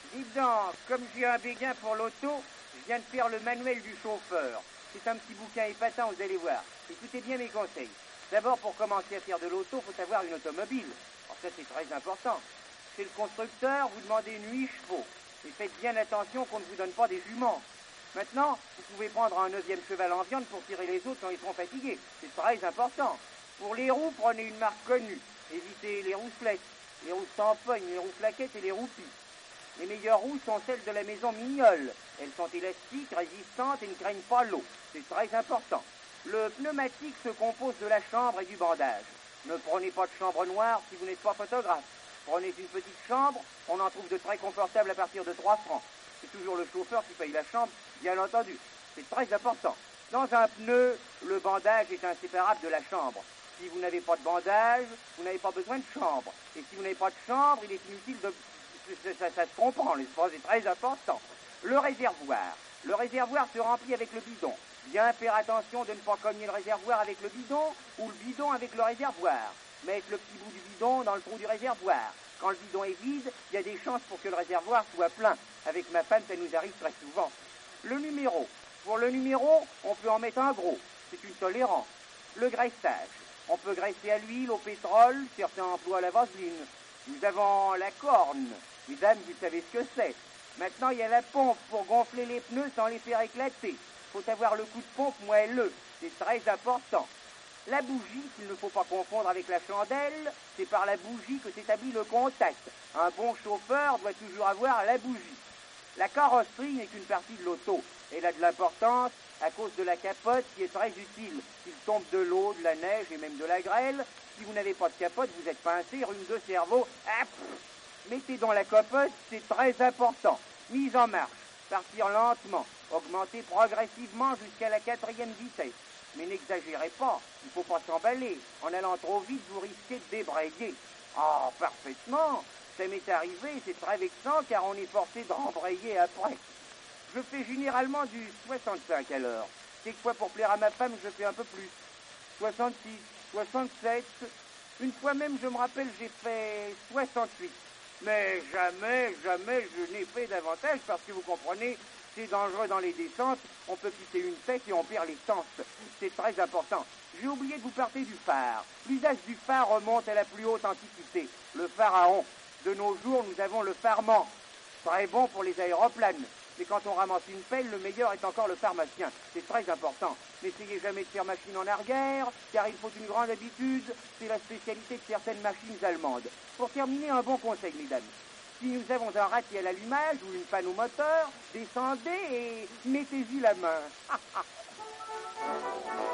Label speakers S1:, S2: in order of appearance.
S1: Dites donc, comme j'ai un béguin pour l'auto, je viens de faire le manuel du chauffeur. C'est un petit bouquin épatant, vous allez voir. Écoutez bien mes conseils. D'abord, pour commencer à faire de l'auto, il faut avoir une automobile. Alors ça, c'est très important. Chez le constructeur, vous demandez une 8 chevaux. Et faites bien attention qu'on ne vous donne pas des juments. Maintenant, vous pouvez prendre un 9e cheval en viande pour tirer les autres quand ils seront fatigués. C'est très important. Pour les roues, prenez une marque connue. Évitez les roues flettes, les roues sans pogne, les roues flaquettes et les roues pies. Les meilleures roues sont celles de la maison Mignol. Elles sont élastiques, résistantes et ne craignent pas l'eau. C'est très important. Le pneumatique se compose de la chambre et du bandage. Ne prenez pas de chambre noire si vous n'êtes pas photographe. Prenez une petite chambre, on en trouve de très confortables à partir de 3 francs. C'est toujours le chauffeur qui paye la chambre, bien entendu. C'est très important. Dans un pneu, le bandage est inséparable de la chambre. Si vous n'avez pas de bandage, vous n'avez pas besoin de chambre. Et si vous n'avez pas de chambre, il est inutile de... Ça se comprend, n'est-ce pas? C'est très important. Le réservoir. Le réservoir se remplit avec le bidon. Bien faire attention de ne pas cogner le réservoir avec le bidon ou le bidon avec le réservoir. Mettre le petit bout du bidon dans le trou du réservoir. Quand le bidon est vide, il y a des chances pour que le réservoir soit plein. Avec ma femme, ça nous arrive très souvent. Le numéro. Pour le numéro, on peut en mettre un gros. C'est une tolérance. Le graissage. On peut graisser à l'huile, au pétrole, certains emploient la vaseline. Nous avons la corne. Mesdames, vous savez ce que c'est. Maintenant, il y a la pompe pour gonfler les pneus sans les faire éclater. Il faut avoir le coup de pompe moelleux. C'est très important. La bougie, qu'il ne faut pas confondre avec la chandelle, c'est par la bougie que s'établit le contact. Un bon chauffeur doit toujours avoir la bougie. La carrosserie n'est qu'une partie de l'auto. Elle a de l'importance à cause de la capote qui est très utile. S'il tombe de l'eau, de la neige et même de la grêle, si vous n'avez pas de capote, vous êtes pincé, rhume de cerveau. Mettez dans la capote, c'est très important. Mise en marche, partir lentement, augmenter progressivement jusqu'à la 4e vitesse. Mais n'exagérez pas, il ne faut pas s'emballer. En allant trop vite, vous risquez de débrayer. Ah, parfaitement. Ça m'est arrivé, c'est très vexant car on est forcé de rembrayer après. Je fais généralement du 65 à l'heure. Quelquefois pour plaire à ma femme, je fais un peu plus. 66, 67. Une fois même, je me rappelle, j'ai fait 68. Mais jamais je n'ai fait davantage parce que vous comprenez, c'est dangereux dans les descentes, on peut quitter une tête et on perd l'essence. C'est très important. J'ai oublié de vous parler du phare. L'usage du phare remonte à la plus haute antiquité, le pharaon. De nos jours, nous avons le pharement. Très bon pour les aéroplanes. Mais quand on ramasse une pelle, le meilleur est encore le pharmacien. C'est très important. N'essayez jamais de faire machine en arrière, car il faut une grande habitude. C'est la spécialité de certaines machines allemandes. Pour terminer, un bon conseil, mesdames. Si nous avons un raté à l'allumage ou une panne au moteur, descendez et mettez-y la main.